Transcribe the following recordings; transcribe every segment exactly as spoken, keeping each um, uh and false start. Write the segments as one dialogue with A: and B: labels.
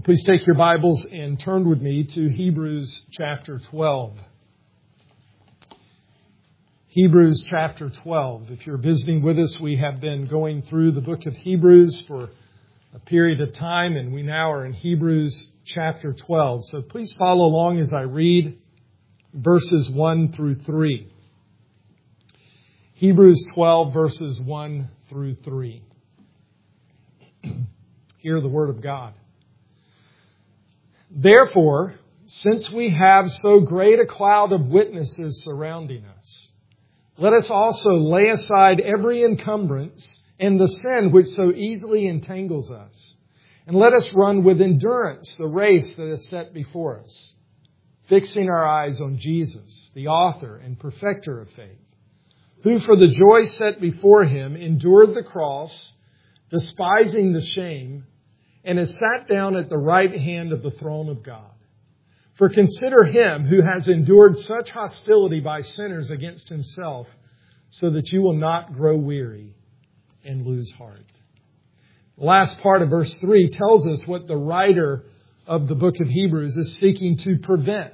A: Please take your Bibles and turn with me to Hebrews chapter twelve. Hebrews chapter twelve. If you're visiting with us, we have been going through the book of Hebrews for a period of time, and we now are in Hebrews chapter twelve. So please follow along as I read verses one through three. Hebrews twelve, verses one through three. Hear the word of God. Therefore, since we have so great a cloud of witnesses surrounding us, let us also lay aside every encumbrance and the sin which so easily entangles us, and let us run with endurance the race that is set before us, fixing our eyes on Jesus, the author and perfecter of faith, who for the joy set before him endured the cross, despising the shame, and has sat down at the right hand of the throne of God. For consider him who has endured such hostility by sinners against himself, so that you will not grow weary and lose heart. The last part of verse three tells us what the writer of the book of Hebrews is seeking to prevent.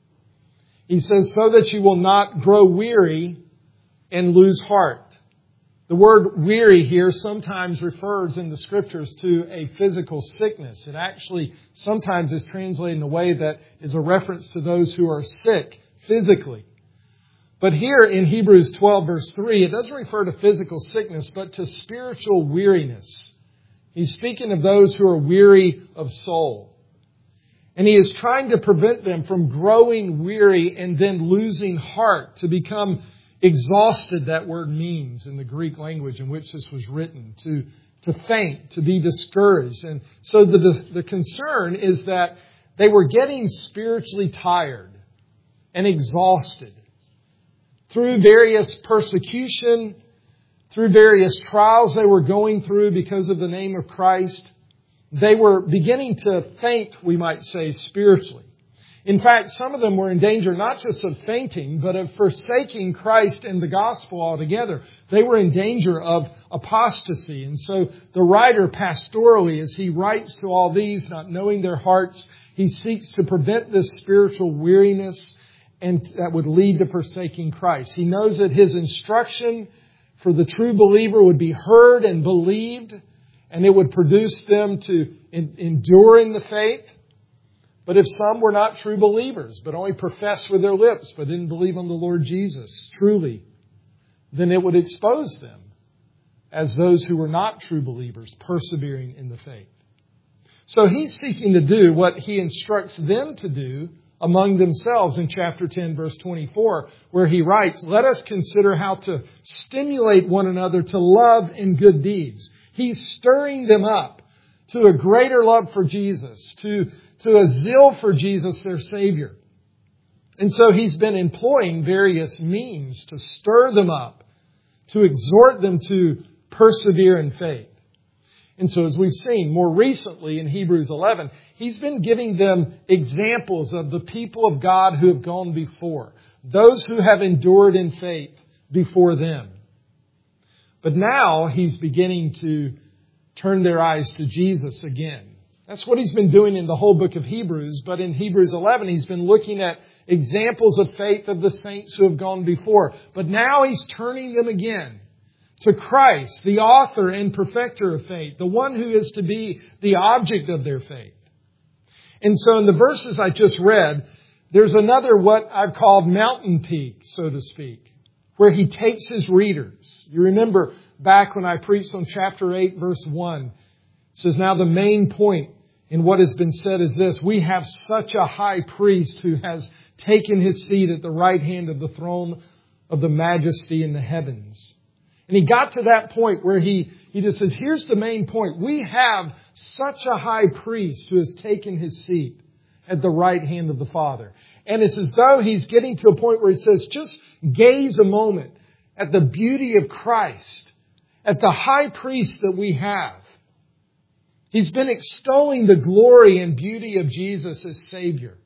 A: He says, so that you will not grow weary and lose heart. The word weary here sometimes refers in the Scriptures to a physical sickness. It actually sometimes is translated in a way that is a reference to those who are sick physically. But here in Hebrews twelve, verse three, it doesn't refer to physical sickness, but to spiritual weariness. He's speaking of those who are weary of soul. And he is trying to prevent them from growing weary and then losing heart, to become exhausted, that word means in the Greek language in which this was written, to, to faint, to be discouraged. And so the, the concern is that they were getting spiritually tired and exhausted through various persecution, through various trials they were going through because of the name of Christ. They were beginning to faint, we might say, spiritually. In fact, some of them were in danger not just of fainting, but of forsaking Christ and the gospel altogether. They were in danger of apostasy. And so the writer pastorally, as he writes to all these, not knowing their hearts, he seeks to prevent this spiritual weariness and that would lead to forsaking Christ. He knows that his instruction for the true believer would be heard and believed, and it would produce them to endure in the faith. But if some were not true believers, but only professed with their lips, but didn't believe on the Lord Jesus truly, then it would expose them as those who were not true believers, persevering in the faith. So he's seeking to do what he instructs them to do among themselves in chapter ten, verse twenty-four, where he writes, let us consider how to stimulate one another to love and good deeds. He's stirring them up to a greater love for Jesus, to to a zeal for Jesus, their Savior. And so he's been employing various means to stir them up, to exhort them to persevere in faith. And so as we've seen more recently in Hebrews eleven, he's been giving them examples of the people of God who have gone before, those who have endured in faith before them. But now he's beginning to turn their eyes to Jesus again. That's what he's been doing in the whole book of Hebrews. But in Hebrews eleven, he's been looking at examples of faith of the saints who have gone before. But now he's turning them again to Christ, the author and perfecter of faith, the one who is to be the object of their faith. And so in the verses I just read, there's another what I've called mountain peak, so to speak, where he takes his readers. You remember back when I preached on chapter eight, verse one, it says, now the main point in what has been said is this: we have such a high priest who has taken his seat at the right hand of the throne of the majesty in the heavens. And he got to that point where he, he just says, here's the main point. We have such a high priest who has taken his seat at the right hand of the Father. And it's as though he's getting to a point where he says, just gaze a moment at the beauty of Christ, at the high priest that we have. He's been extolling the glory and beauty of Jesus as Savior.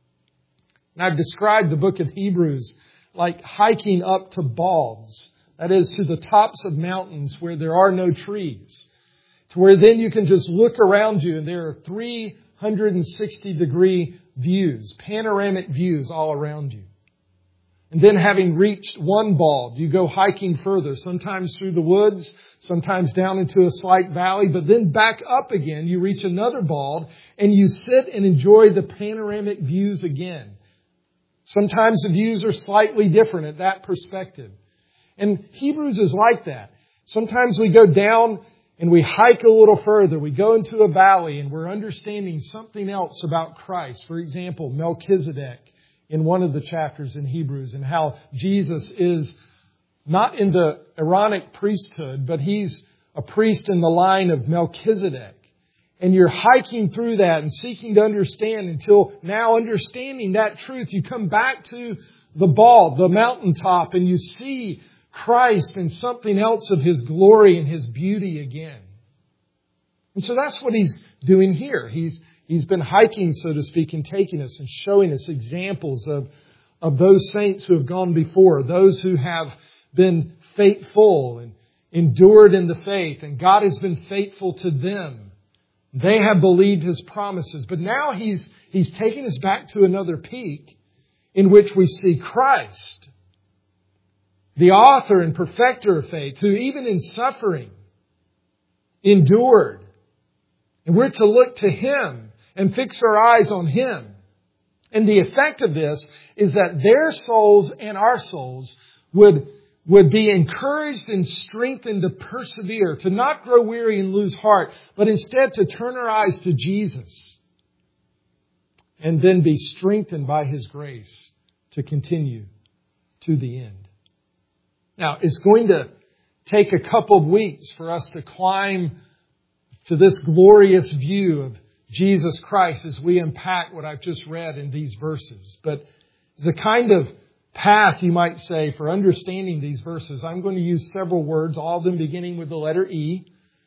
A: And I've described the book of Hebrews like hiking up to bogs, that is, to the tops of mountains where there are no trees, to where then you can just look around you and there are three hundred sixty degree views, panoramic views all around you. And then having reached one bald, you go hiking further, sometimes through the woods, sometimes down into a slight valley, but then back up again, you reach another bald and you sit and enjoy the panoramic views again. Sometimes the views are slightly different at that perspective. And Hebrews is like that. Sometimes we go down and we hike a little further. We go into a valley and we're understanding something else about Christ. For example, Melchizedek in one of the chapters in Hebrews, and how Jesus is not in the Aaronic priesthood, but He's a priest in the line of Melchizedek. And you're hiking through that and seeking to understand until now, understanding that truth, you come back to the bald, the mountaintop, and you see Christ and something else of His glory and His beauty again. And so that's what He's doing here. He's He's been hiking, so to speak, and taking us and showing us examples of, of those saints who have gone before, those who have been faithful and endured in the faith, and God has been faithful to them. They have believed His promises. But now He's, He's taking us back to another peak in which we see Christ, the author and perfecter of faith, who even in suffering endured. And we're to look to Him and fix our eyes on Him. And the effect of this is that their souls and our souls would, would be encouraged and strengthened to persevere, to not grow weary and lose heart, but instead to turn our eyes to Jesus and then be strengthened by His grace to continue to the end. Now, it's going to take a couple of weeks for us to climb to this glorious view of Jesus Christ as we unpack what I've just read in these verses. But as a kind of path, you might say, for understanding these verses, I'm going to use several words, all of them beginning with the letter E.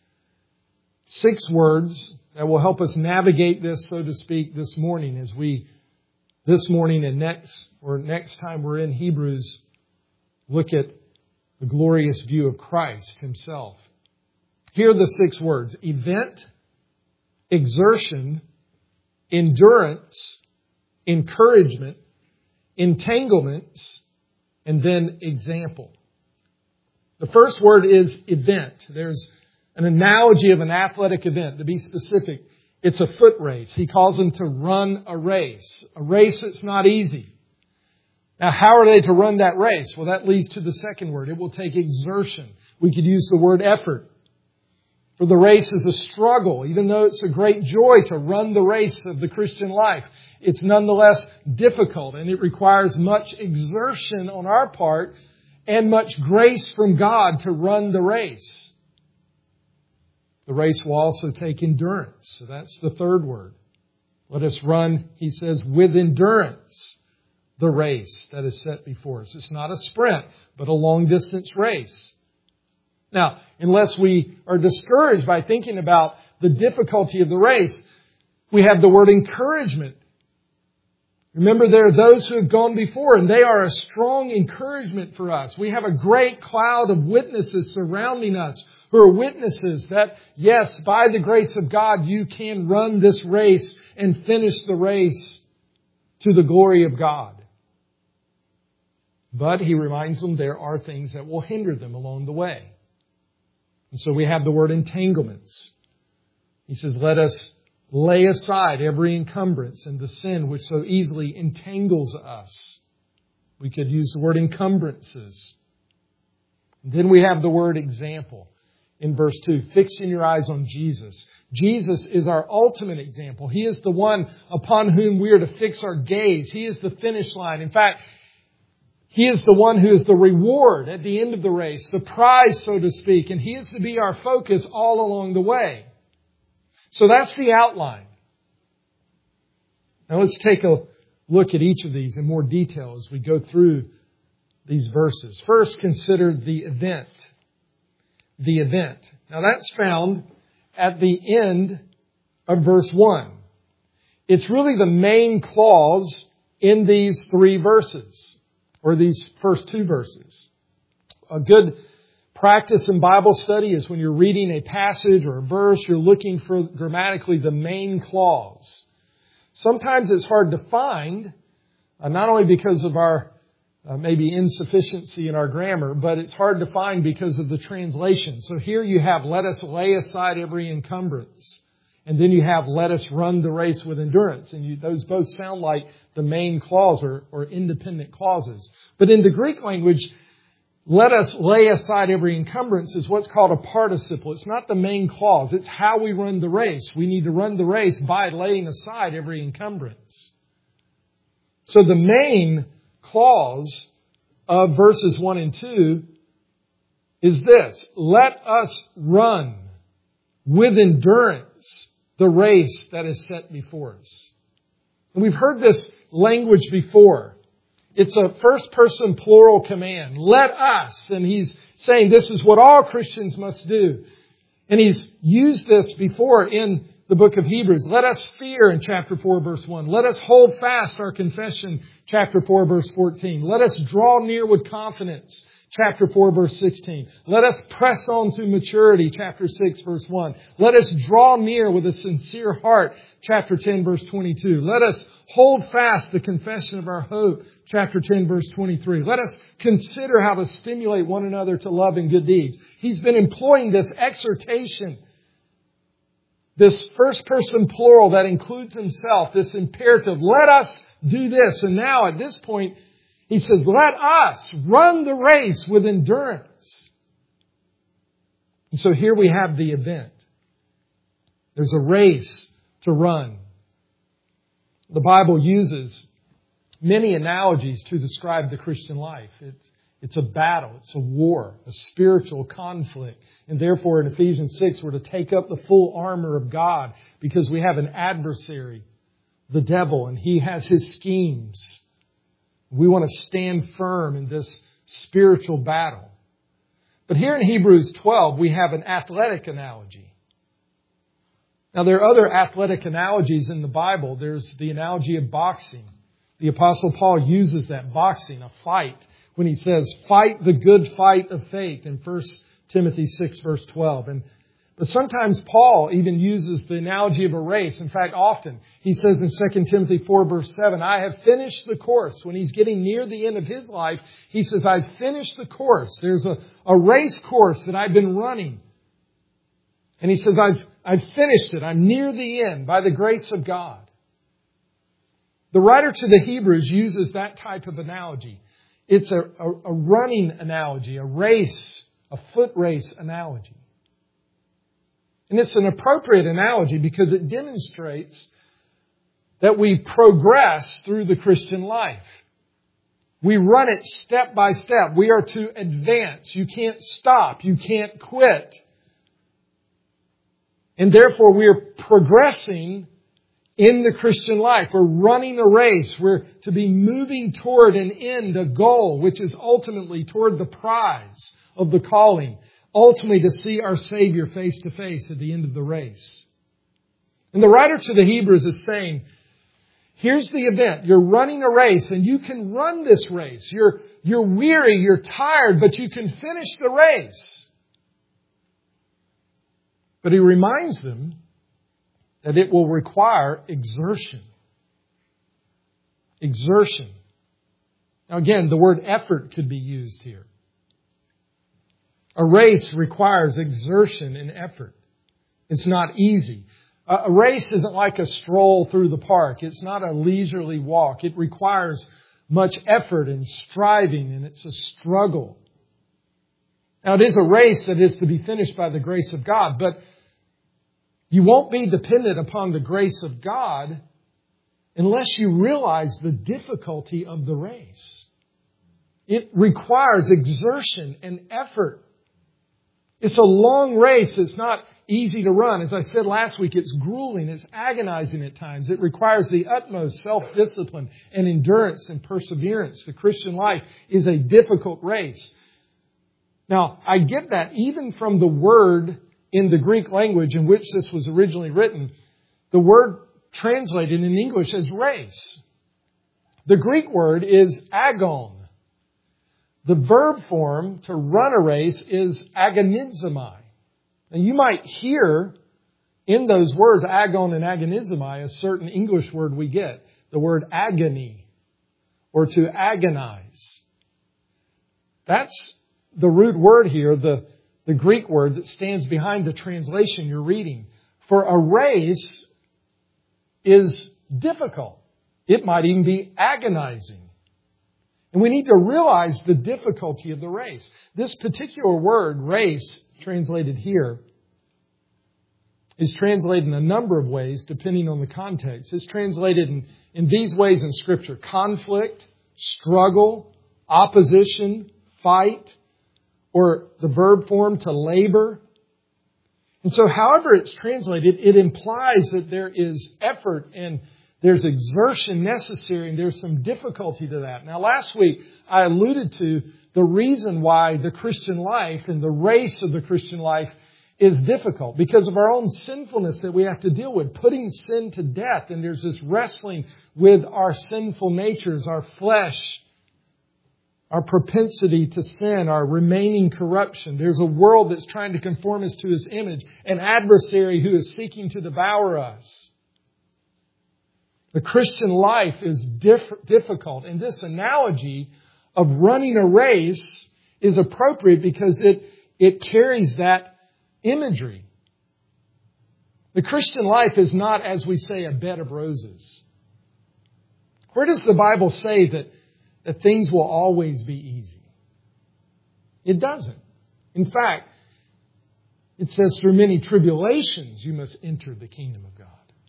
A: Six words that will help us navigate this, so to speak, this morning as we, this morning and next, or next time we're in Hebrews, look at the glorious view of Christ Himself. Here are the six words: event, exertion, endurance, encouragement, entanglements, and then example. The first word is event. There's an analogy of an athletic event. To be specific, it's a foot race. He calls them to run a race. A race that's not easy. Now, how are they to run that race? Well, that leads to the second word. It will take exertion. We could use the word effort. For the race is a struggle. Even though it's a great joy to run the race of the Christian life, it's nonetheless difficult, and it requires much exertion on our part and much grace from God to run the race. The race will also take endurance. So that's the third word. Let us run, he says, with endurance, the race that is set before us. It's not a sprint, but a long distance race. Now, unless we are discouraged by thinking about the difficulty of the race, we have the word encouragement. Remember, there are those who have gone before, and they are a strong encouragement for us. We have a great cloud of witnesses surrounding us who are witnesses that, yes, by the grace of God, you can run this race and finish the race to the glory of God. But he reminds them there are things that will hinder them along the way. And so we have the word entanglements. He says, let us lay aside every encumbrance and the sin which so easily entangles us. We could use the word encumbrances. And then we have the word example in verse two, fixing your eyes on Jesus. Jesus is our ultimate example. He is the one upon whom we are to fix our gaze. He is the finish line. In fact, He is the one who is the reward at the end of the race, the prize, so to speak, and He is to be our focus all along the way. So that's the outline. Now let's take a look at each of these in more detail as we go through these verses. First, consider the event. The event. Now that's found at the end of verse one. It's really the main clause in these three verses, or these first two verses. A good practice in Bible study is when you're reading a passage or a verse, you're looking for grammatically the main clause. Sometimes it's hard to find, uh, not only because of our uh, maybe insufficiency in our grammar, but it's hard to find because of the translation. So here you have, let us lay aside every encumbrance. And then you have, let us run the race with endurance. And you, those both sound like the main clause or, or independent clauses. But in the Greek language, let us lay aside every encumbrance is what's called a participle. It's not the main clause. It's how we run the race. We need to run the race by laying aside every encumbrance. So the main clause of verses one and two is this: let us run with endurance the race that is set before us. And we've heard this language before. It's a first-person plural command. Let us. And he's saying this is what all Christians must do. And he's used this before in the book of Hebrews. Let us fear in chapter four, verse one. Let us hold fast our confession, chapter four, verse fourteen. Let us draw near with confidence, chapter four, verse sixteen. Let us press on to maturity, chapter six, verse one. Let us draw near with a sincere heart, chapter ten, verse twenty-two. Let us hold fast the confession of our hope, chapter ten, verse twenty-three. Let us consider how to stimulate one another to love and good deeds. He's been employing this exhortation, this first person plural that includes himself, this imperative. Let us do this. And now at this point, he says, let us run the race with endurance. And so here we have the event. There's a race to run. The Bible uses many analogies to describe the Christian life. It's, it's a battle. It's a war, a spiritual conflict. And therefore in Ephesians six, we're to take up the full armor of God because we have an adversary, the devil, and he has his schemes. We want to stand firm in this spiritual battle. But here in Hebrews twelve, we have an athletic analogy. Now, there are other athletic analogies in the Bible. There's the analogy of boxing. The Apostle Paul uses that, boxing, a fight, when he says, fight the good fight of faith in First Timothy six, verse twelve. And But sometimes Paul even uses the analogy of a race. In fact, often he says in Second Timothy four, verse seven, I have finished the course. When he's getting near the end of his life, he says, I've finished the course. There's a, a race course that I've been running. And he says, I've, I've finished it. I'm near the end by the grace of God. The writer to the Hebrews uses that type of analogy. It's a, a, a running analogy, a race, a foot race analogy. And it's an appropriate analogy because it demonstrates that we progress through the Christian life. We run it step by step. We are to advance. You can't stop. You can't quit. And therefore we are progressing in the Christian life. We're running a race. We're to be moving toward an end, a goal, which is ultimately toward the prize of the calling. Ultimately to see our Savior face to face at the end of the race. And the writer to the Hebrews is saying, here's the event. You're running a race and you can run this race. You're, you're weary, you're tired, but you can finish the race. But he reminds them that it will require exertion. Exertion. Now again, the word effort could be used here. A race requires exertion and effort. It's not easy. A race isn't like a stroll through the park. It's not a leisurely walk. It requires much effort and striving, and it's a struggle. Now, it is a race that is to be finished by the grace of God, but you won't be dependent upon the grace of God unless you realize the difficulty of the race. It requires exertion and effort. It's a long race. It's not easy to run. As I said last week, it's grueling. It's agonizing at times. It requires the utmost self-discipline and endurance and perseverance. The Christian life is a difficult race. Now, I get that even from the word in the Greek language in which this was originally written, the word translated in English as race. The Greek word is agon. The verb form to run a race is agonizomai. And you might hear in those words, agon and agonizomai, a certain English word we get, the word agony, or to agonize. That's the root word here, the, the Greek word that stands behind the translation you're reading. For a race is difficult. It might even be agonizing. And we need to realize the difficulty of the race. This particular word, race, translated here, is translated in a number of ways, depending on the context. It's translated in, in these ways in Scripture: conflict, struggle, opposition, fight, or the verb form to labor. And so however it's translated, it implies that there is effort and there's exertion necessary, and there's some difficulty to that. Now, last week, I alluded to the reason why the Christian life and the race of the Christian life is difficult, because of our own sinfulness that we have to deal with, putting sin to death. And there's this wrestling with our sinful natures, our flesh, our propensity to sin, our remaining corruption. There's a world that's trying to conform us to His image, an adversary who is seeking to devour us. The Christian life is diff- difficult. And this analogy of running a race is appropriate because it, it carries that imagery. The Christian life is not, as we say, a bed of roses. Where does the Bible say that, that things will always be easy? It doesn't. In fact, it says through many tribulations you must enter the kingdom of God.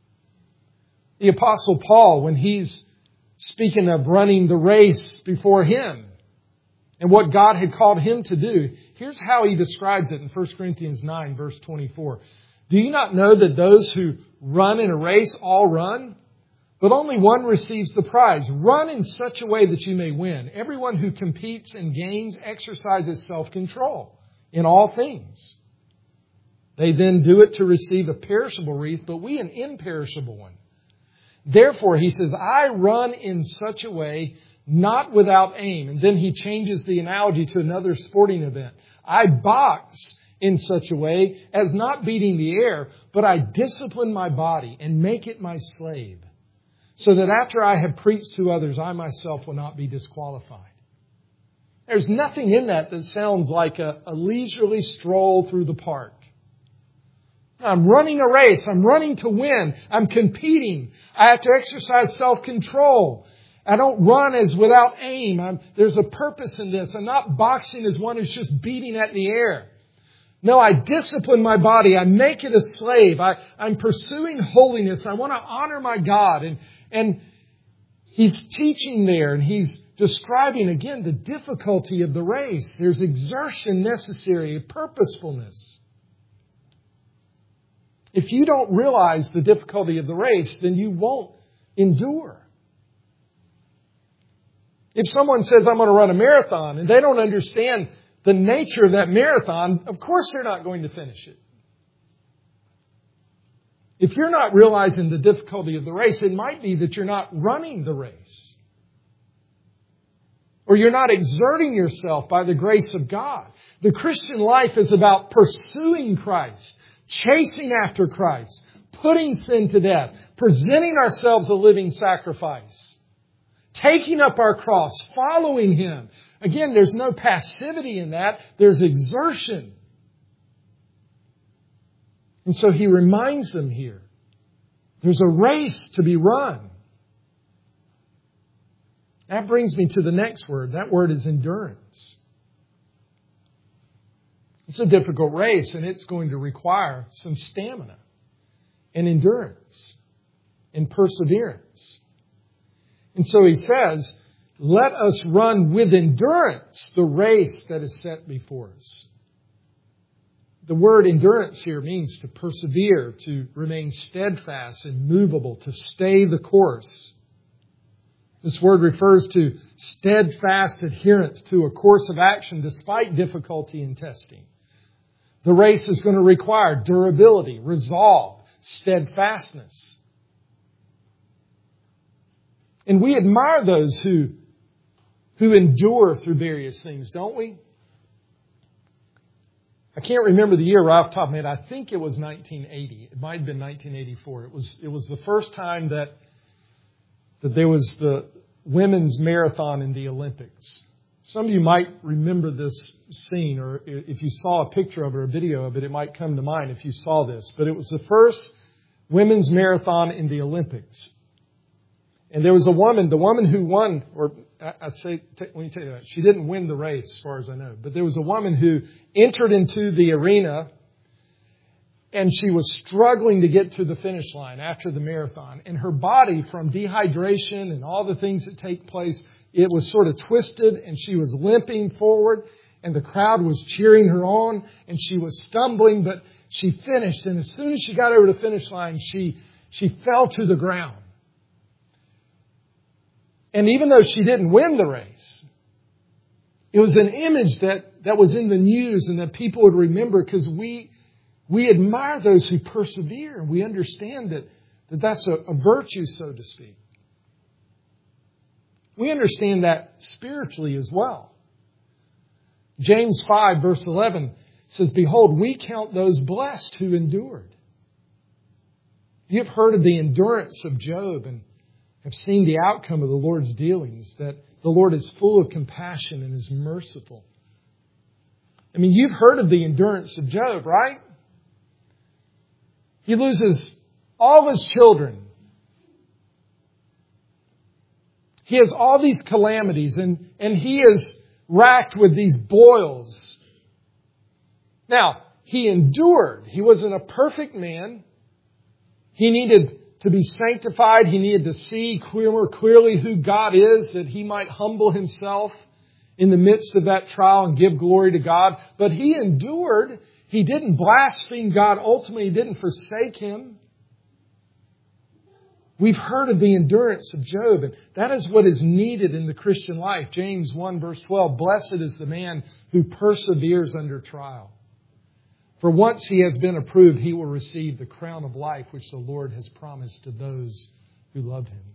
A: The Apostle Paul, when he's speaking of running the race before him and what God had called him to do, here's how he describes it in First Corinthians nine, verse twenty-four. Do you not know that those who run in a race all run, but only one receives the prize? Run in such a way that you may win. Everyone who competes and gains exercises self-control in all things. They then do it to receive a perishable wreath, but we an imperishable one. Therefore, he says, I run in such a way, not without aim. And then he changes the analogy to another sporting event. I box in such a way as not beating the air, but I discipline my body and make it my slave, so that after I have preached to others, I myself will not be disqualified. There's nothing in that that sounds like a, a leisurely stroll through the park. I'm running a race. I'm running to win. I'm competing. I have to exercise self-control. I don't run as without aim. I'm, there's a purpose in this. I'm not boxing as one who's just beating at the air. No, I discipline my body. I make it a slave. I, I'm pursuing holiness. I want to honor my God. And, and he's teaching there, and he's describing again the difficulty of the race. There's exertion necessary, purposefulness. If you don't realize the difficulty of the race, then you won't endure. If someone says, I'm going to run a marathon, and they don't understand the nature of that marathon, of course they're not going to finish it. If you're not realizing the difficulty of the race, it might be that you're not running the race. Or you're not exerting yourself by the grace of God. The Christian life is about pursuing Christ, chasing after Christ, putting sin to death, presenting ourselves a living sacrifice, taking up our cross, following Him. Again, there's no passivity in that. There's exertion. And so he reminds them here, there's a race to be run. That brings me to the next word. That word is endurance. It's a difficult race, and it's going to require some stamina and endurance and perseverance. And so he says, let us run with endurance the race that is set before us. The word endurance here means to persevere, to remain steadfast and movable, to stay the course. This word refers to steadfast adherence to a course of action despite difficulty and testing. The race is going to require durability, resolve, steadfastness. And we admire those who, who endure through various things, don't we? I can't remember the year right off the top of my head. I think it was nineteen eighty. It might have been nineteen eighty-four. It was it was the first time that that there was the women's marathon in the Olympics. Some of you might remember this scene, or if you saw a picture of it or a video of it, it might come to mind if you saw this. But it was the first women's marathon in the Olympics. And there was a woman, the woman who won, or I'd say, let me tell you that, she didn't win the race as far as I know. But there was a woman who entered into the arena and she was struggling to get to the finish line after the marathon. And her body, from dehydration and all the things that take place, it was sort of twisted and she was limping forward and the crowd was cheering her on and she was stumbling, but she finished. And as soon as she got over the finish line, she, she fell to the ground. And even though she didn't win the race, it was an image that, that was in the news and that people would remember, because we we admire those who persevere. And we understand that, that that's a, a virtue, so to speak. We understand that spiritually as well. James five, verse eleven says, "Behold, we count those blessed who endured." You have heard of the endurance of Job and have seen the outcome of the Lord's dealings, that the Lord is full of compassion and is merciful. I mean, you've heard of the endurance of Job, right? He loses all of his children. He has all these calamities, and, and he is racked with these boils. Now, he endured. He wasn't a perfect man. He needed to be sanctified. He needed to see more clearly who God is, that he might humble himself in the midst of that trial and give glory to God. But he endured. He didn't blaspheme God. Ultimately, he didn't forsake Him. We've heard of the endurance of Job, and that is what is needed in the Christian life. James one, verse twelve, "Blessed is the man who perseveres under trial. For once he has been approved, he will receive the crown of life which the Lord has promised to those who love Him."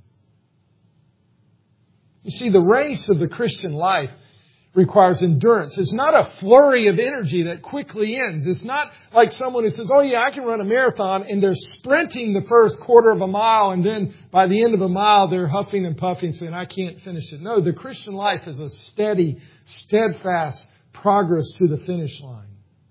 A: You see, the race of the Christian life requires endurance. It's not a flurry of energy that quickly ends. It's not like someone who says, "Oh yeah, I can run a marathon," and they're sprinting the first quarter of a mile, and then by the end of a mile they're huffing and puffing saying, "I can't finish it." No, the Christian life is a steady, steadfast progress to the finish line.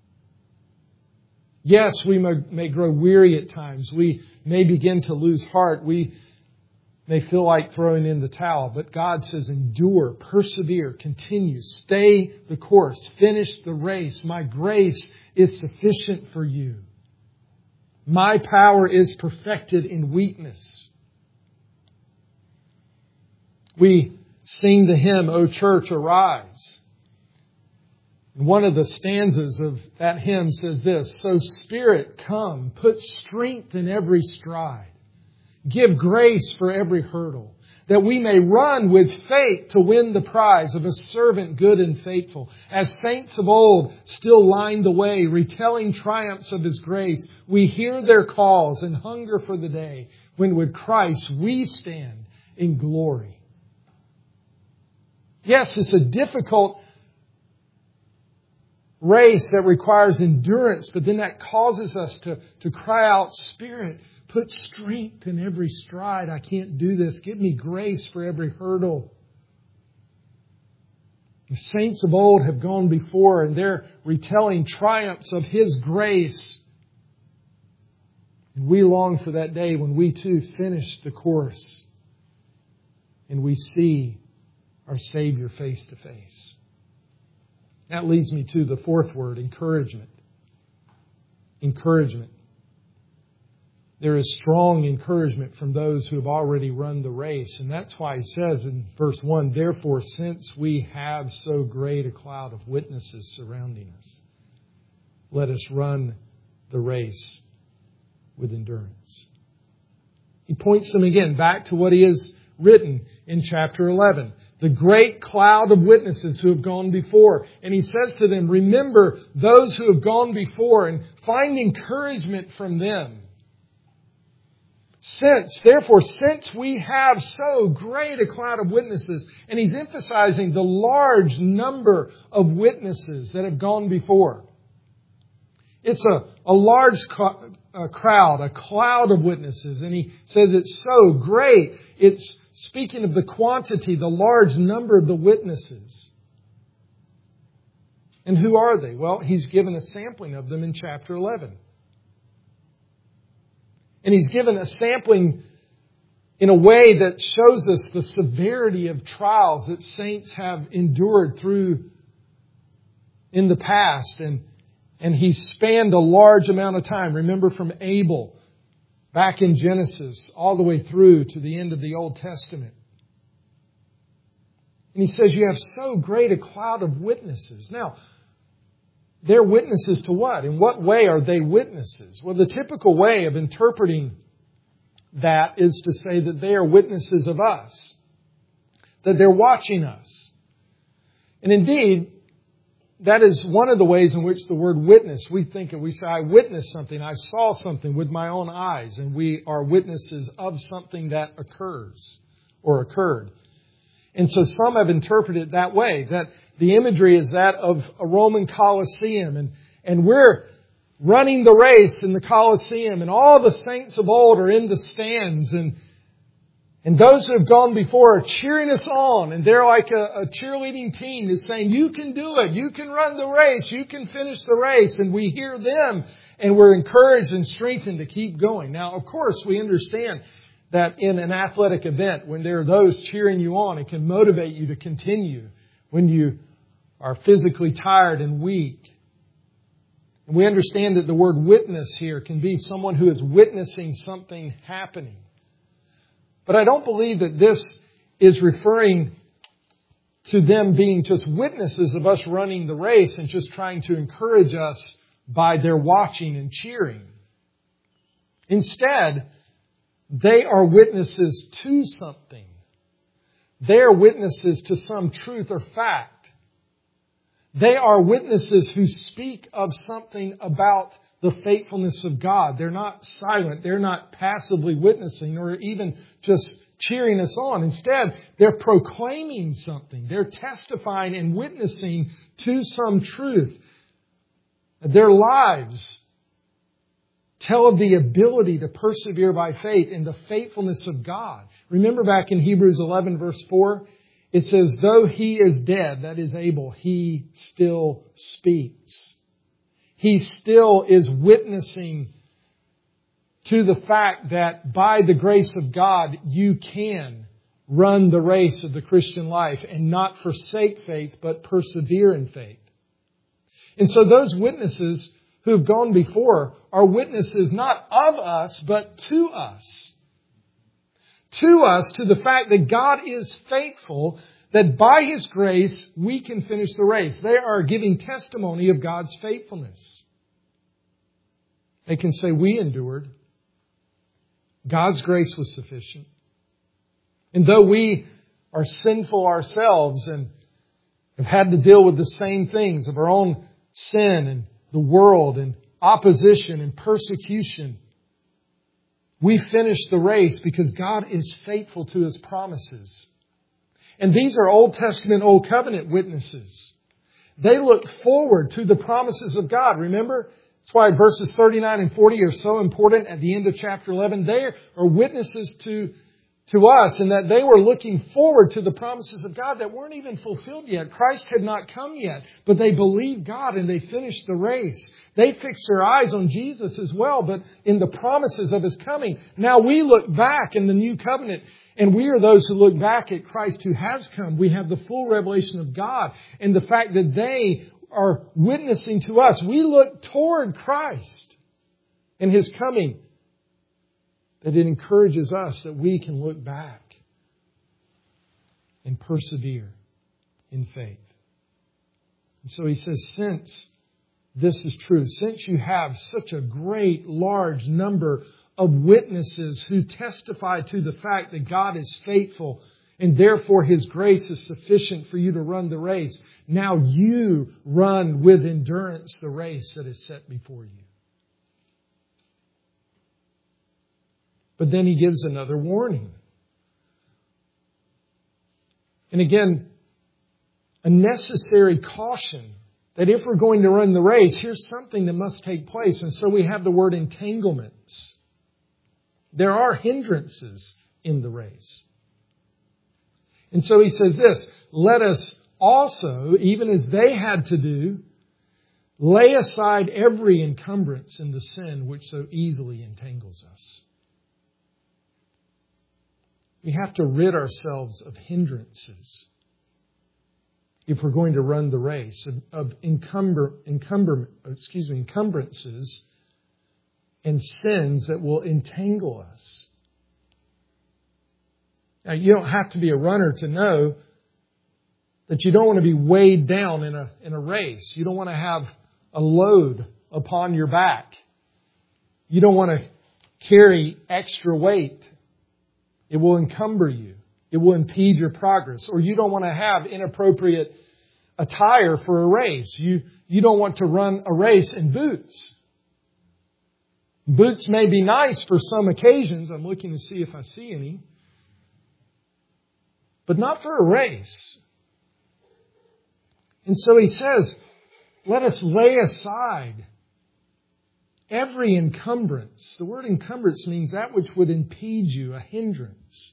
A: Yes, we may, may grow weary at times. We may begin to lose heart. We may feel like throwing in the towel. But God says, endure, persevere, continue, stay the course, finish the race. My grace is sufficient for you. My power is perfected in weakness. We sing the hymn, "O Church, Arise." One of the stanzas of that hymn says this: "So Spirit, come, put strength in every stride. Give grace for every hurdle, that we may run with faith to win the prize of a servant good and faithful. As saints of old still line the way, retelling triumphs of His grace, we hear their calls and hunger for the day when with Christ we stand in glory." Yes, it's a difficult race that requires endurance, but then that causes us to, to cry out, "Spirit, put strength in every stride. I can't do this. Give me grace for every hurdle." The saints of old have gone before, and they're retelling triumphs of His grace. And we long for that day when we too finish the course and we see our Savior face to face. That leads me to the fourth word, encouragement. Encouragement. There is strong encouragement from those who have already run the race. And that's why he says in verse one, "Therefore, since we have so great a cloud of witnesses surrounding us, let us run the race with endurance." He points them again back to what he has written in chapter eleven. The great cloud of witnesses who have gone before. And he says to them, remember those who have gone before and find encouragement from them. Since, therefore, since we have so great a cloud of witnesses, and he's emphasizing the large number of witnesses that have gone before. It's a, a large co- a crowd, a cloud of witnesses, and he says it's so great. It's speaking of the quantity, the large number of the witnesses. And who are they? Well, he's given a sampling of them in chapter eleven. And he's given a sampling in a way that shows us the severity of trials that saints have endured through in the past. And, and he's spanned a large amount of time. Remember from Abel back in Genesis all the way through to the end of the Old Testament. And he says you have so great a cloud of witnesses. Now, they're witnesses to what? In what way are they witnesses? Well, the typical way of interpreting that is to say that they are witnesses of us. That they're watching us. And indeed, that is one of the ways in which the word witness, we think of, we say, I witnessed something, I saw something with my own eyes, and we are witnesses of something that occurs or occurred. And so some have interpreted it that way, that the imagery is that of a Roman Colosseum, and, and we're running the race in the Colosseum, and all the saints of old are in the stands, and and those who have gone before are cheering us on, and they're like a, a cheerleading team is saying, you can do it, you can run the race, you can finish the race, and we hear them, and we're encouraged and strengthened to keep going. Now, of course, we understand that in an athletic event, when there are those cheering you on, it can motivate you to continue when you are physically tired and weak. And we understand that the word witness here can be someone who is witnessing something happening. But I don't believe that this is referring to them being just witnesses of us running the race and just trying to encourage us by their watching and cheering. Instead, they are witnesses to something. They are witnesses to some truth or fact. They are witnesses who speak of something about the faithfulness of God. They're not silent. They're not passively witnessing or even just cheering us on. Instead, they're proclaiming something. They're testifying and witnessing to some truth. Their lives tell of the ability to persevere by faith in the faithfulness of God. Remember back in Hebrews eleven verse four, it says, though he is dead, that is Abel, he still speaks. He still is witnessing to the fact that by the grace of God, you can run the race of the Christian life and not forsake faith, but persevere in faith. And so those witnesses who have gone before are witnesses not of us, but to us. To us, to the fact that God is faithful, that by His grace we can finish the race. They are giving testimony of God's faithfulness. They can say, we endured. God's grace was sufficient. And though we are sinful ourselves and have had to deal with the same things of our own sin and the world and opposition and persecution, we finished the race because God is faithful to His promises. And these are Old Testament, Old Covenant witnesses. They look forward to the promises of God. Remember? That's why verses thirty-nine and forty are so important at the end of chapter eleven. They are witnesses to, to us in that they were looking forward to the promises of God that weren't even fulfilled yet. Christ had not come yet, but they believed God and they finished the race. They fixed their eyes on Jesus as well, but in the promises of His coming. Now we look back in the new covenant, and we are those who look back at Christ who has come. We have the full revelation of God and the fact that they are witnessing to us. We look toward Christ and His coming, that it encourages us that we can look back and persevere in faith. And so he says, since this is true, since you have such a great, large number of witnesses who testify to the fact that God is faithful and therefore His grace is sufficient for you to run the race, now you run with endurance the race that is set before you. But then he gives another warning. And again, a necessary caution that if we're going to run the race, here's something that must take place. And so we have the word entanglements. There are hindrances in the race. And so he says this, let us also, even as they had to do, lay aside every encumbrance and the sin which so easily entangles us. We have to rid ourselves of hindrances if we're going to run the race, of, of encumber, encumber, excuse me, encumbrances and sins that will entangle us. Now, you don't have to be a runner to know that you don't want to be weighed down in a, in a race. You don't want to have a load upon your back. You don't want to carry extra weight. It will encumber you. It will impede your progress. Or you don't want to have inappropriate attire for a race. You, you don't want to run a race in boots. Boots may be nice for some occasions. I'm looking to see if I see any. But not for a race. And so he says, let us lay aside every encumbrance. The word encumbrance means that which would impede you, a hindrance.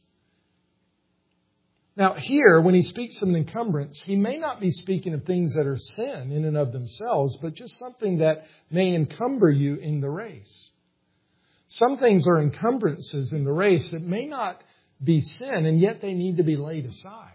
A: Now here, when he speaks of an encumbrance, he may not be speaking of things that are sin in and of themselves, but just something that may encumber you in the race. Some things are encumbrances in the race that may not be sin, and yet they need to be laid aside.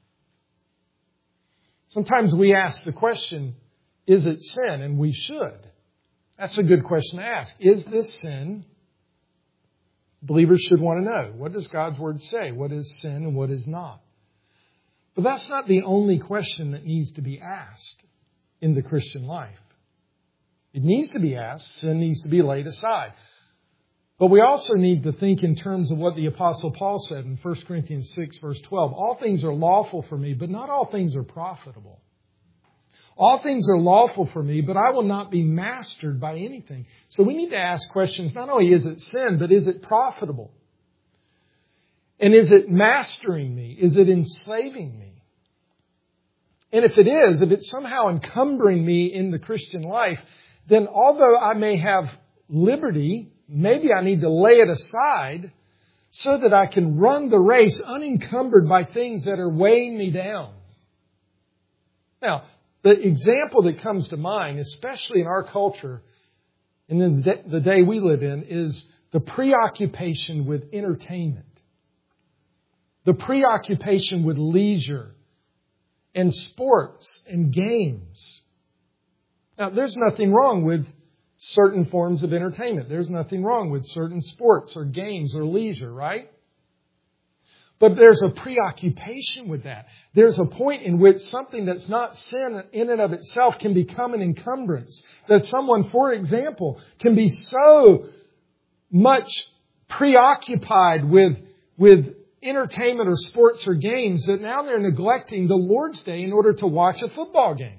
A: Sometimes we ask the question, is it sin? And we should. That's a good question to ask. Is this sin? Believers should want to know. What does God's Word say? What is sin and what is not? But that's not the only question that needs to be asked in the Christian life. It needs to be asked. Sin needs to be laid aside. But we also need to think in terms of what the Apostle Paul said in First Corinthians six, verse twelve. All things are lawful for me, but not all things are profitable. All things are lawful for me, but I will not be mastered by anything. So we need to ask questions, not only is it sin, but is it profitable? And is it mastering me? Is it enslaving me? And if it is, if it's somehow encumbering me in the Christian life, then although I may have liberty, maybe I need to lay it aside so that I can run the race unencumbered by things that are weighing me down. Now, the example that comes to mind, especially in our culture, and in the day we live in, is the preoccupation with entertainment. The preoccupation with leisure and sports and games. Now, there's nothing wrong with certain forms of entertainment. There's nothing wrong with certain sports or games or leisure, right? But there's a preoccupation with that. There's a point in which something that's not sin in and of itself can become an encumbrance. That someone, for example, can be so much preoccupied with, with entertainment or sports or games that now they're neglecting the Lord's Day in order to watch a football game.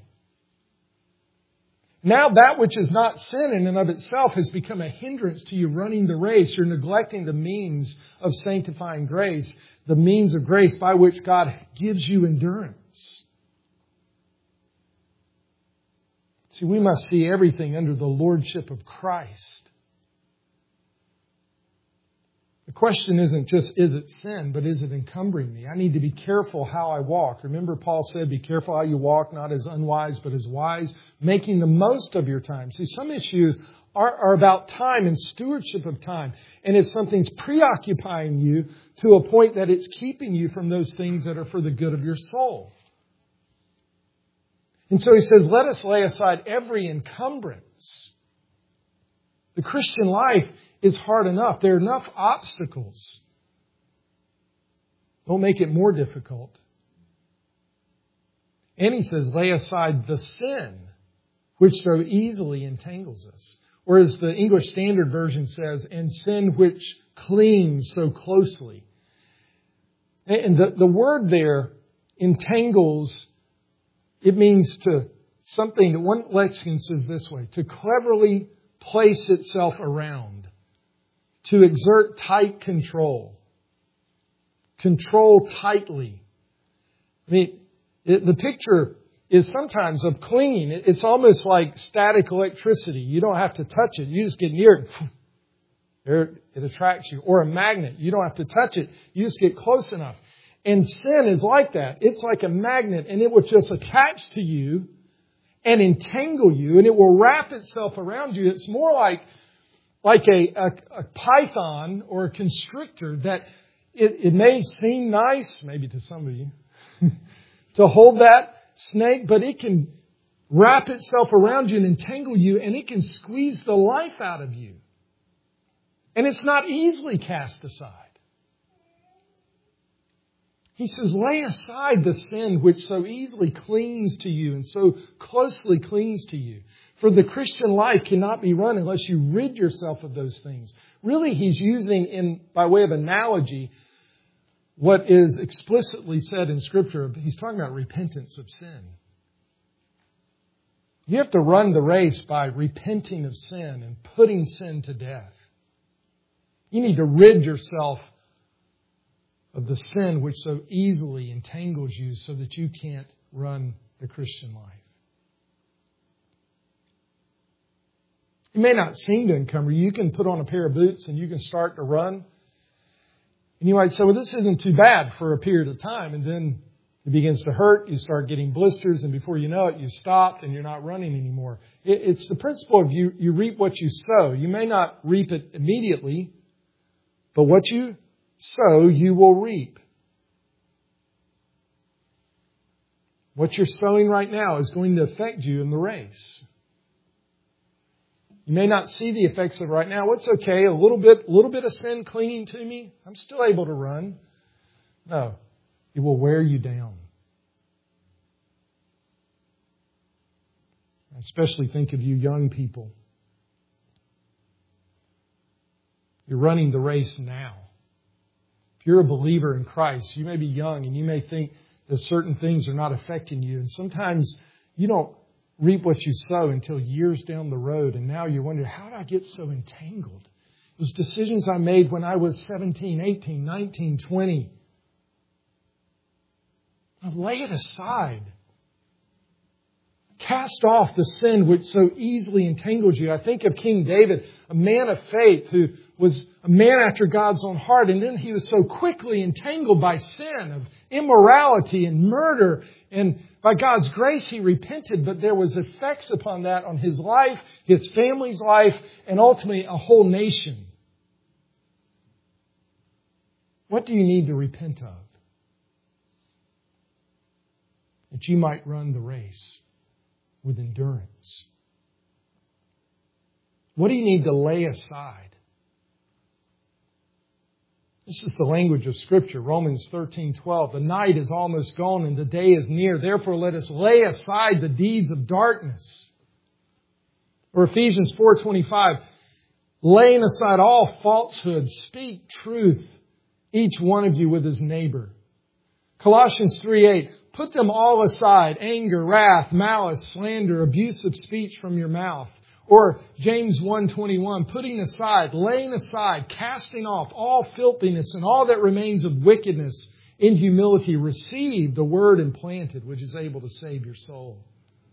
A: Now that which is not sin in and of itself has become a hindrance to you running the race. You're neglecting the means of sanctifying grace, the means of grace by which God gives you endurance. See, we must see everything under the lordship of Christ. The question isn't just, is it sin, but is it encumbering me? I need to be careful how I walk. Remember, Paul said, be careful how you walk, not as unwise, but as wise, making the most of your time. See, some issues are, are about time and stewardship of time. And if something's preoccupying you to a point that it's keeping you from those things that are for the good of your soul. And so he says, let us lay aside every encumbrance. The Christian life is hard enough. There are enough obstacles. Don't make it more difficult. And he says, lay aside the sin which so easily entangles us. Or as the English Standard Version says, and sin which clings so closely. And the, the word there, entangles, it means to something, one lexicon says this way, to cleverly place itself around. to exert tight control. Control tightly. I mean, it, the picture is sometimes of clinging. It, it's almost like static electricity. You don't have to touch it. You just get near it. There, it attracts you. Or a magnet. You don't have to touch it. You just get close enough. And sin is like that. It's like a magnet, and it will just attach to you and entangle you, and it will wrap itself around you. It's more like, like a, a, a python or a constrictor that it, it may seem nice, maybe to some of you, to hold that snake, but it can wrap itself around you and entangle you, and it can squeeze the life out of you. And it's not easily cast aside. He says, lay aside the sin which so easily clings to you and so closely clings to you. For the Christian life cannot be run unless you rid yourself of those things. Really, he's using, in by way of analogy, what is explicitly said in Scripture. He's talking about repentance of sin. You have to run the race by repenting of sin and putting sin to death. You need to rid yourself of the sin which so easily entangles you so that you can't run the Christian life. It may not seem to encumber you. You can put on a pair of boots and you can start to run. And you might say, well, this isn't too bad for a period of time. And then it begins to hurt. You start getting blisters. And before you know it, you've stopped and you're not running anymore. It's the principle of you, you reap what you sow. You may not reap it immediately, but what you sow, you will reap. What you're sowing right now is going to affect you in the race. You may not see the effects of it right now. It's okay. A little bit, a little bit of sin clinging to me. I'm still able to run. No, it will wear you down. I especially think of you young people. You're running the race now. If you're a believer in Christ, you may be young and you may think that certain things are not affecting you. And sometimes you don't reap what you sow until years down the road. And now you're wondering, how did I get so entangled? It was decisions I made when I was seventeen, eighteen, nineteen, twenty. Now lay it aside. Cast off the sin which so easily entangles you. I think of King David, a man of faith who was a man after God's own heart. And then he was so quickly entangled by sin of immorality and murder. And by God's grace, he repented. But there was effects upon that on his life, his family's life, and ultimately a whole nation. What do you need to repent of? That you might run the race with endurance. What do you need to lay aside? This is the language of Scripture. Romans thirteen twelve. The night is almost gone and the day is near. Therefore let us lay aside the deeds of darkness. Or Ephesians four twenty-five. Laying aside all falsehood, speak truth, each one of you with his neighbor. Colossians three eight. Put them all aside, anger, wrath, malice, slander, abusive speech from your mouth. Or James one twenty-one, putting aside, laying aside, casting off all filthiness and all that remains of wickedness, in humility receive the word implanted, which is able to save your soul.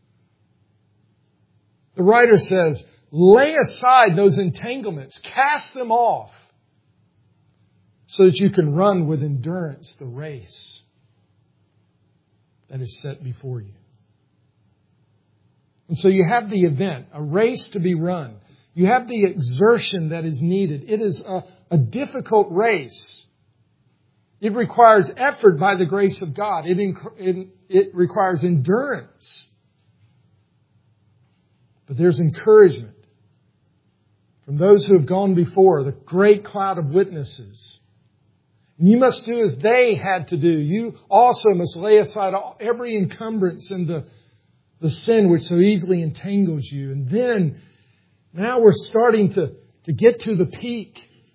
A: The writer says, lay aside those entanglements, cast them off, so that you can run with endurance the race that is set before you. And so you have the event, a race to be run. You have the exertion that is needed. It is a, a difficult race. It requires effort by the grace of God. It, it, it requires endurance. But there's encouragement from those who have gone before, the great cloud of witnesses. And you must do as they had to do. You also must lay aside all, every encumbrance and the, the sin which so easily entangles you. And then, now we're starting to, to get to the peak.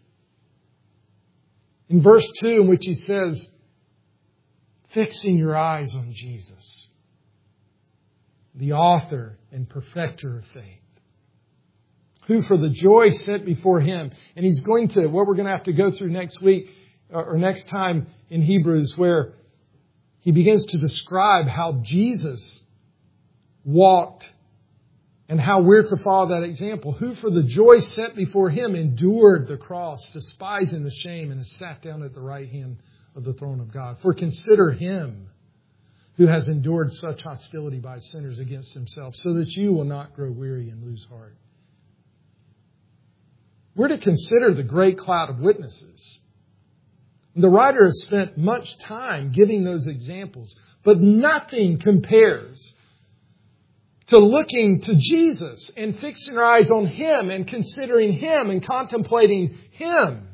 A: In verse two, in which he says, fixing your eyes on Jesus, the author and perfecter of faith, who for the joy set before Him. And He's going to, what we're going to have to go through next week or next time in Hebrews, where He begins to describe how Jesus walked and how we're to follow that example. Who for the joy set before Him endured the cross, despising the shame, and has sat down at the right hand of the throne of God. For consider Him who has endured such hostility by sinners against Himself, so that you will not grow weary and lose heart. We're to consider the great cloud of witnesses. The writer has spent much time giving those examples, but nothing compares to looking to Jesus and fixing our eyes on Him and considering Him and contemplating Him.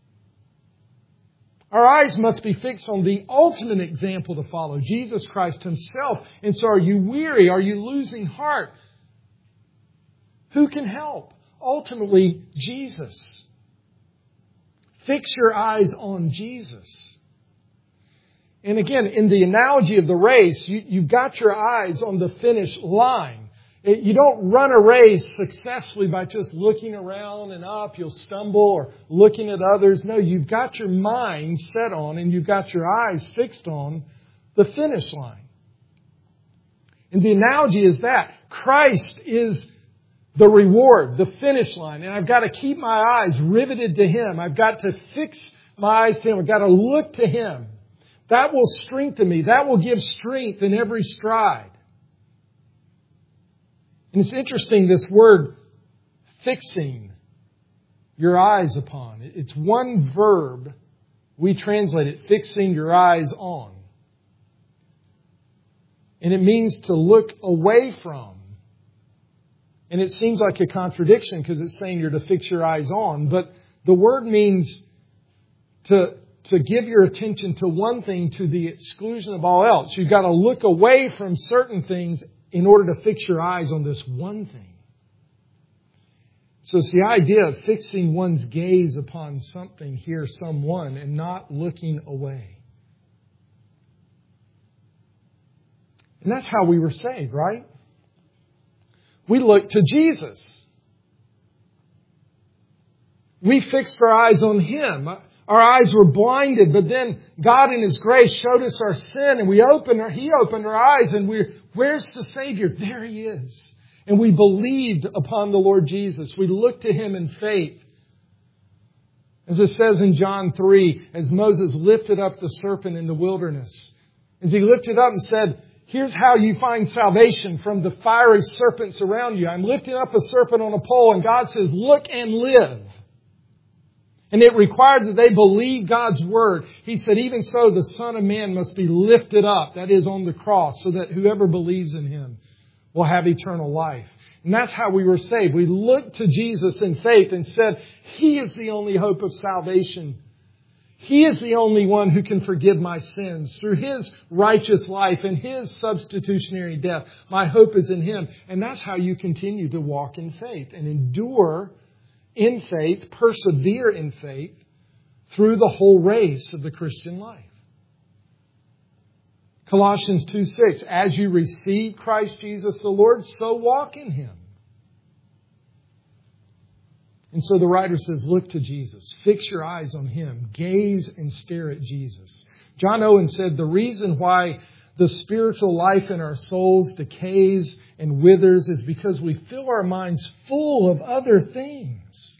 A: Our eyes must be fixed on the ultimate example to follow, Jesus Christ Himself. And so are you weary? Are you losing heart? Who can help? Ultimately, Jesus. Fix your eyes on Jesus. And again, in the analogy of the race, you, you've got your eyes on the finish line. It, you don't run a race successfully by just looking around and up. You'll stumble, or looking at others. No, you've got your mind set on and you've got your eyes fixed on the finish line. And the analogy is that Christ is the reward, the finish line. And I've got to keep my eyes riveted to Him. I've got to fix my eyes to Him. I've got to look to Him. That will strengthen me. That will give strength in every stride. And it's interesting, this word, fixing your eyes upon. It's one verb. We translate it, fixing your eyes on. And it means to look away from. And it seems like a contradiction because it's saying you're to fix your eyes on. But the word means to, to give your attention to one thing to the exclusion of all else. You've got to look away from certain things in order to fix your eyes on this one thing. So it's the idea of fixing one's gaze upon something here, someone, and not looking away. And that's how we were saved, right? We looked to Jesus. We fixed our eyes on Him. Our eyes were blinded, but then God in His grace showed us our sin, and we opened our, He opened our eyes, and we're, where's the Savior? There He is. And we believed upon the Lord Jesus. We looked to Him in faith. As it says in John three, as Moses lifted up the serpent in the wilderness, as He lifted up and said, here's how you find salvation from the fiery serpents around you. I'm lifting up a serpent on a pole, and God says, look and live. And it required that they believe God's word. He said, even so, the Son of Man must be lifted up, that is, on the cross, so that whoever believes in Him will have eternal life. And that's how we were saved. We looked to Jesus in faith and said, He is the only hope of salvation. He is the only one who can forgive my sins. Through His righteous life and His substitutionary death, my hope is in Him. And that's how you continue to walk in faith and endure in faith, persevere in faith through the whole race of the Christian life. Colossians two six, as you receive Christ Jesus the Lord, so walk in Him. And so the writer says, look to Jesus. Fix your eyes on Him. Gaze and stare at Jesus. John Owen said, the reason why the spiritual life in our souls decays and withers is because we fill our minds full of other things.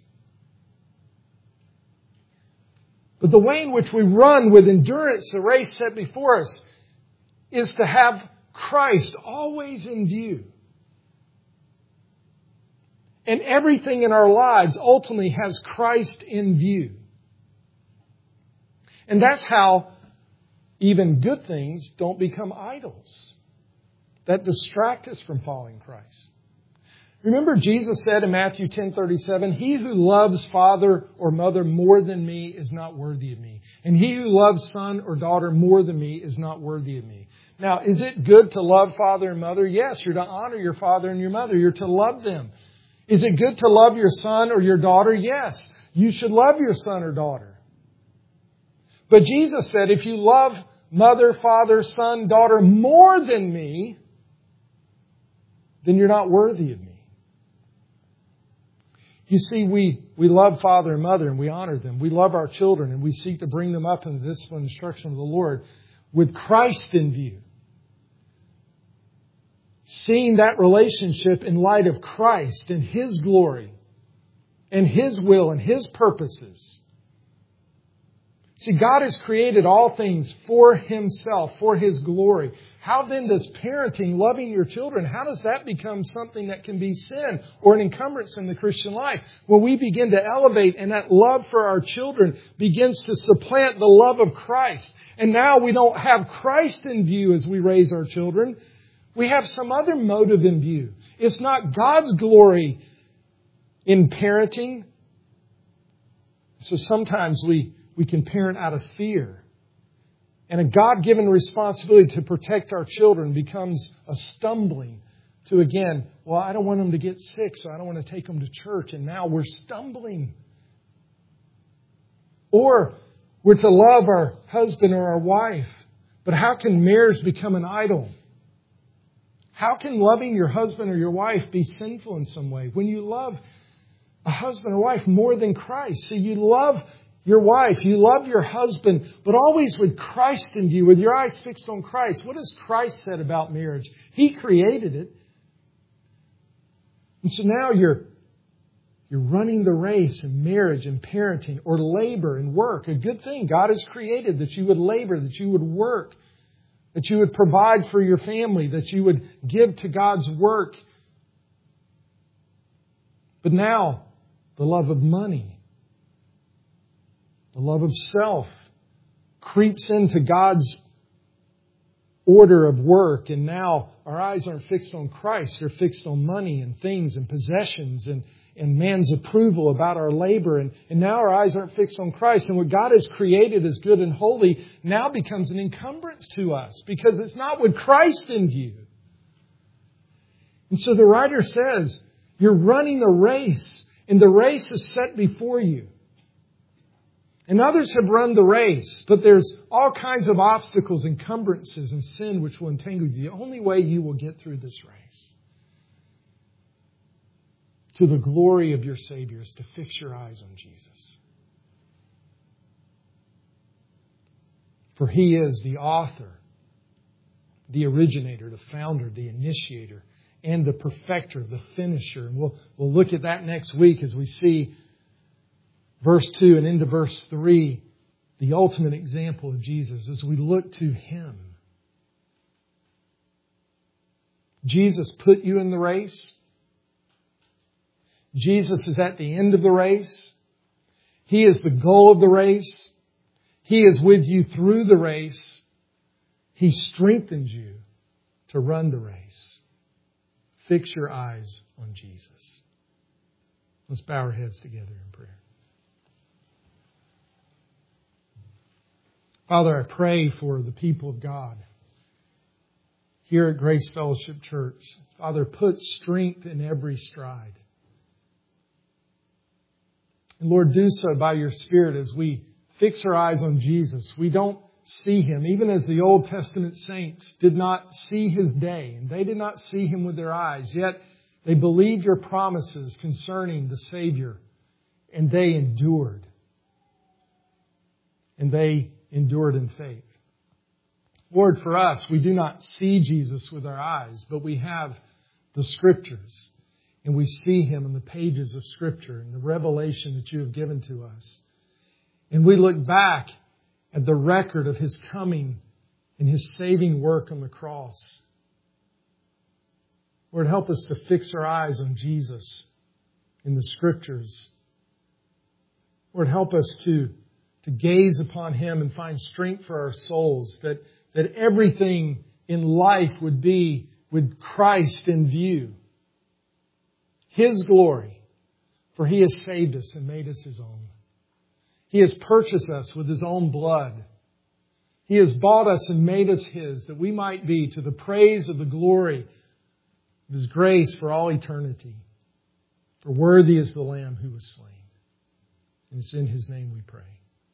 A: But the way in which we run with endurance the race set before us is to have Christ always in view. And everything in our lives ultimately has Christ in view. And that's how even good things don't become idols that distract us from following Christ. Remember, Jesus said in Matthew ten thirty-seven, he who loves father or mother more than me is not worthy of me. And he who loves son or daughter more than me is not worthy of me. Now, is it good to love father and mother? Yes, you're to honor your father and your mother. You're to love them. Is it good to love your son or your daughter? Yes, you should love your son or daughter. But Jesus said, if you love mother, father, son, daughter more than me, then you're not worthy of me. You see, we, we love father and mother and we honor them. We love our children and we seek to bring them up in the discipline and instruction of the Lord with Christ in view. Seeing that relationship in light of Christ and His glory and His will and His purposes. See, God has created all things for Himself, for His glory. How then does parenting, loving your children, how does that become something that can be sin or an encumbrance in the Christian life? When we begin to elevate and that love for our children begins to supplant the love of Christ. And now we don't have Christ in view as we raise our children. We have some other motive in view. It's not God's glory in parenting. So sometimes we, we can parent out of fear. And a God-given responsibility to protect our children becomes a stumbling to, again, well, I don't want them to get sick, so I don't want to take them to church. And now we're stumbling. Or we're to love our husband or our wife. But how can marriage become an idol? How can loving your husband or your wife be sinful in some way? When you love a husband or wife more than Christ. So you love your wife, you love your husband, but always with Christ in view, with your eyes fixed on Christ. What has Christ said about marriage? He created it. And so now you're, you're running the race in marriage and parenting or labor and work. A good thing. God has created that you would labor, that you would work, that you would provide for your family, that you would give to God's work. But now, the love of money, the love of self creeps into God's order of work. And now our eyes aren't fixed on Christ. They're fixed on money and things and possessions and, and man's approval about our labor. And, and now our eyes aren't fixed on Christ. And what God has created as good and holy now becomes an encumbrance to us because it's not with Christ in view. And so the writer says, you're running a race and the race is set before you. And others have run the race, but there's all kinds of obstacles, encumbrances, and sin which will entangle you. The only way you will get through this race to the glory of your Savior is to fix your eyes on Jesus. For He is the author, the originator, the founder, the initiator, and the perfecter, the finisher. And we'll, we'll look at that next week as we see verse two and into verse three, the ultimate example of Jesus as we look to Him. Jesus put you in the race. Jesus is at the end of the race. He is the goal of the race. He is with you through the race. He strengthens you to run the race. Fix your eyes on Jesus. Let's bow our heads together in prayer. Father, I pray for the people of God here at Grace Fellowship Church. Father, put strength in every stride. And Lord, do so by your Spirit as we fix our eyes on Jesus. We don't see Him, even as the Old Testament saints did not see His day, and they did not see Him with their eyes, yet they believed your promises concerning the Savior, and they endured. And they endured in faith. Lord, for us, we do not see Jesus with our eyes, but we have the Scriptures. And we see Him in the pages of Scripture and the revelation that you have given to us. And we look back at the record of His coming and His saving work on the cross. Lord, help us to fix our eyes on Jesus in the Scriptures. Lord, help us to to gaze upon Him and find strength for our souls, that, that everything in life would be with Christ in view. His glory, for He has saved us and made us His own. He has purchased us with His own blood. He has bought us and made us His, that we might be to the praise of the glory of His grace for all eternity. For worthy is the Lamb who was slain. And it's in His name we pray.